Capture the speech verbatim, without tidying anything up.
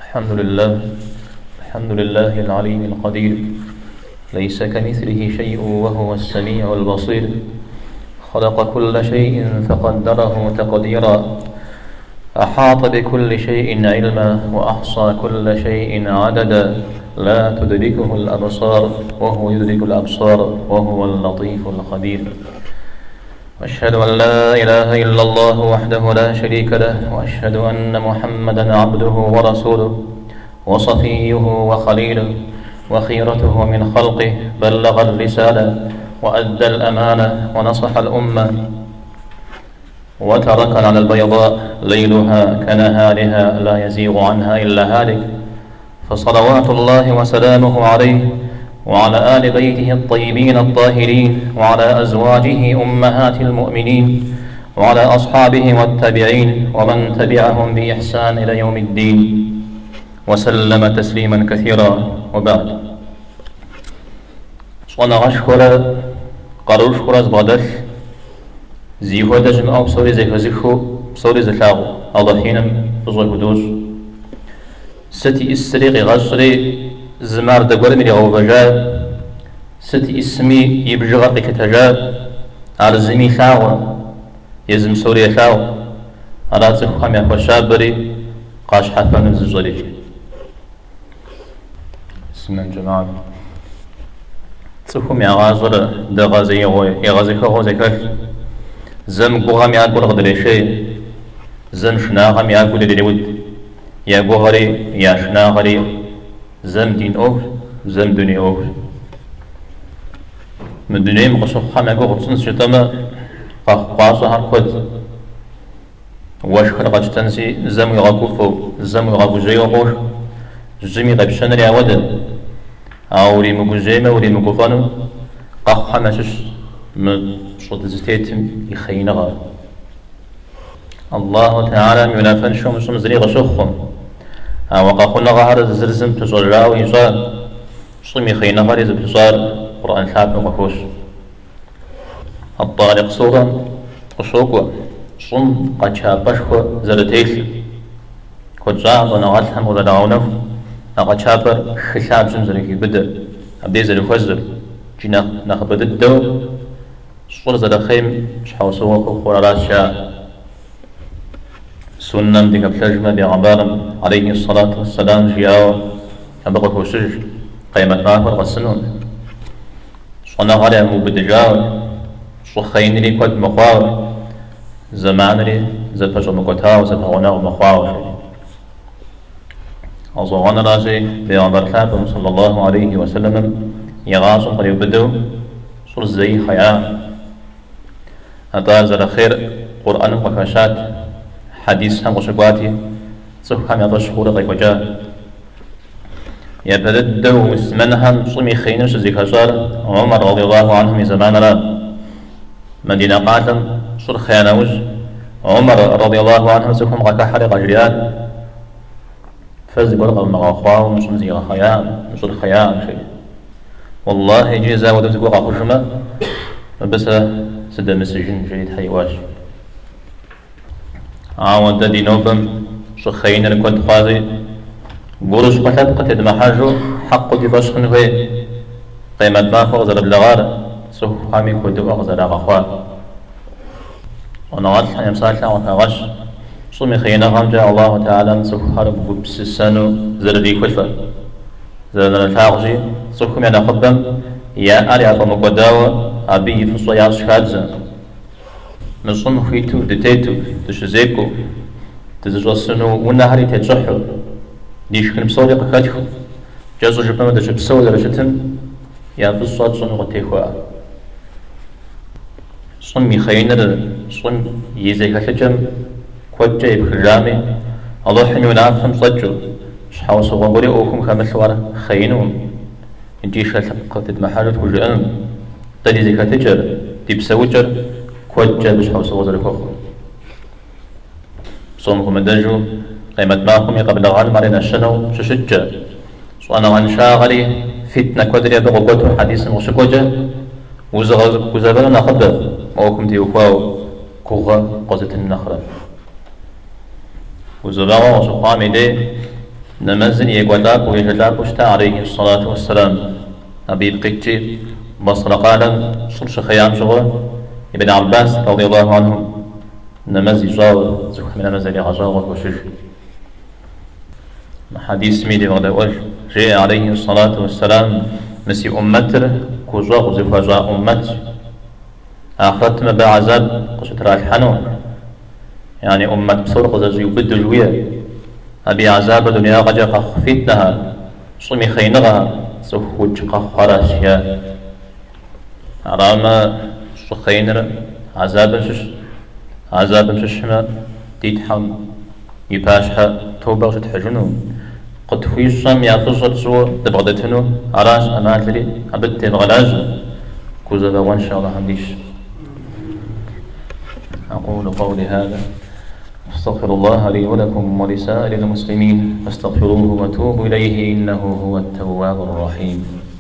الحمد لله الحمد لله العليم القدير، ليس كمثله شيء وهو السميع البصير. خلق كل شيء فقدره تقديرا، أحاط بكل شيء علما وأحصى كل شيء عددا. لا تدركه الأبصار وهو يدرك الأبصار وهو اللطيف الخبير. وأشهد أن لا إله إلا الله وحده لا شريك له، وأشهد أن محمدا عبده ورسوله وصفيه وخليله وخيرته من خلقه. بلغ الرسالة وأدى الأمانة ونصح الأمة وتركنا على البيضاء ليلها كنهارها لا يزيغ عنها إلا هالك. فصلوات الله وسلامه عليه وعلى آل بيته الطيبين الطاهرين، وعلى أزواجه أمهات المؤمنين، وعلى أصحابه والتابعين ومن تبعهم بإحسان إلى يوم الدين، وسلم تسليما كثيرا. وبعد، صنع أشكر قروش خراز بادر زيهو دجم أو بصوري زي فزيخو بصوري زلاغو أضحينم بصوري هدوز ستي إسريق غصري زمار دقور مري غوبجا ستي اسمي يبجغرق كتجا أرزمي ثاو يزم سوري ثاو أراتك خمي أخوشاب بري قاش حفا نمزجري. بسم الله جماعة تسخم يا غازر دغازي يغازي خغوزي كف زم قوغام يأكل غدري شيء زم شناغام يأكل دليود يا قوغري يا شناغري زم دين أوف زم دنيا أوف من دنيا مقصود خام يقول غطسن شتما قاصة هركود واش خلقت تنسي زم يغاكوفو زم يغاكو جي وغوش جمي غبشن ريا ودن أو ري مقوزيما وري مقوفانو قاق خامشش من شرط زتيتم يخينغا. الله تعالى ميلافن شو مسلم زري غشوخهم وقاقنا غهر زرزم تزرع ويزار صمي خينا غريز بزار قرآن ثابت وقفوش. الطارق صورا قشوكوا صم قد شابشكوا زرتيش كود زعب ونغالهم وذلعونف نقد شابر خشاب زمزري بدأ أبدي زري خوزر جينا نخبد الدو صور زرخيم شحاو سوقو خورالات شاء سنن دي قبل بيغمبارم عليه الصلاة والسلام جياو أبقى كوشج قيمة ماهر والسنون صنع غالي أمو بدجاو صخين لي كود مخواو زمان لي زفج مكوتاو زفغناو مخواو أصغان رازي بيغمبار كلابم صلى الله عليه وسلم يغاصم قريب بدو صور زي خيام أتازل خير قرآن وكاشات حديث هم وشقواتي صف هم يضل شهور غيب وجاه يبددو اسمنهم صمي خينش زي كشار عمر رضي الله عنه من زمان را مدينة قاتم صر خيانوج عمر رضي الله عنه سكهم غكا حرق جريان فزي برغم مغاخواه مش زي خيان مش الخيان شيء والله جيزا ودوتكو غاخوشما بس سد مسجن جيد حيواش عاود دي نوبم شخين الكود قاضي بورش قتل قتل محاجو حق دي فشخن هي قيمة ما فغزر بلغار سوف حامي كودو أغزر أغخوان ونغات حنيم صالحا وكاغش صمي خينا غامجا الله تعالى سوف حارب بسسانو زردي كلفة زردنا الفاغجي سوف يعني خبم يا أري عطا مقداوة أبي في الصياغ شكادزا من صنع خيتو دتيتو تشزيكو تزجسنو ونهاري تجحو ديش كن بصوري قكاتيخو جازو جبما دجا بصوري رشتن يا بصوات صنع غتيخوا صن ميخينر صن يزيك حجم كوجا يبخرامي الله حنو نافهم صجو شحاو صغوري اوكم خامسوار خينوم انتيش خلقت محارت وجأن تلي زيك تجر دي بسوجر كوجا بش حوس وزر كوخ صومكم الدجو قيمة ماكم قبل غال مرينا الشنو ششجة صوانا عن شاغلي فتنة كودريا بغوكوتو حديث وشكوجة وزغزبنا نخبر موكم تيوكواو كوغا قوزة النخرة وزباغا وسقامي دي نمزن يقوتاك ويجلاك وشتا عليه الصلاة والسلام أبي بقيتي بصر قال صرش خيام شغل ابن عباس رضي الله عنهم نمزي جاو زخ من نمزي غجاوة وشش حديث ميدي وغدا جاء عليه الصلاة والسلام مسي أمتر كوجاغ زفاجا أمت آخرت ما بعذاب قشتر الحنو يعني أمة بصور قزاجي وبد جوية أبي عذاب الدنيا قجا خفيتها صمي خينغها سوخوج قخراشيا عراما شخينر عذاب شش عذاب ششما تيتحم يباشها توبة وشتحجنو قد فيشم يافجر سو دبغدتنو عراش أماتلي أبدت الغلاج كوزا وان شاء الله همديش أقول قولي هذا أستغفر الله لي ولكم ولسائر المسلمين فاستغفروه وتوبوا إليه إنه هو التواب الرحيم.